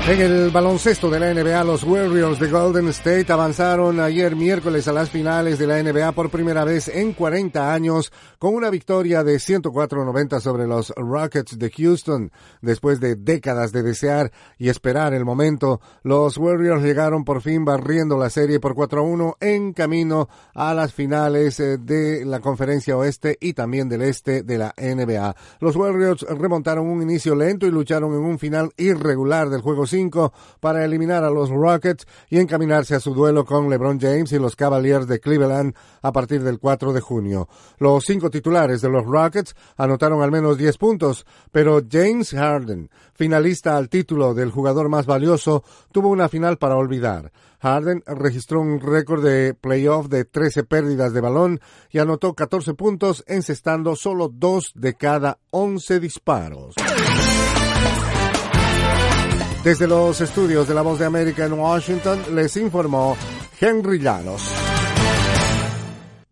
En el baloncesto de la NBA, los Warriors de Golden State avanzaron ayer miércoles a las finales de la NBA por primera vez en 40 años con una victoria de 104-90 sobre los Rockets de Houston. Después de décadas de desear y esperar el momento, los Warriors llegaron por fin barriendo la serie por 4-1 en camino a las finales de la Conferencia Oeste y también del Este de la NBA. Los Warriors remontaron un inicio lento y lucharon en un final irregular del juego 5 para eliminar a los Rockets y encaminarse a su duelo con LeBron James y los Cavaliers de Cleveland a partir del 4 de junio. Los 5 titulares de los Rockets anotaron al menos 10 puntos, pero James Harden, finalista al título del jugador más valioso, tuvo una final para olvidar. Harden registró un récord de playoff de 13 pérdidas de balón y anotó 14 puntos, encestando solo 2 de cada 11 disparos. Desde los estudios de La Voz de América en Washington, les informó Henry Llanos.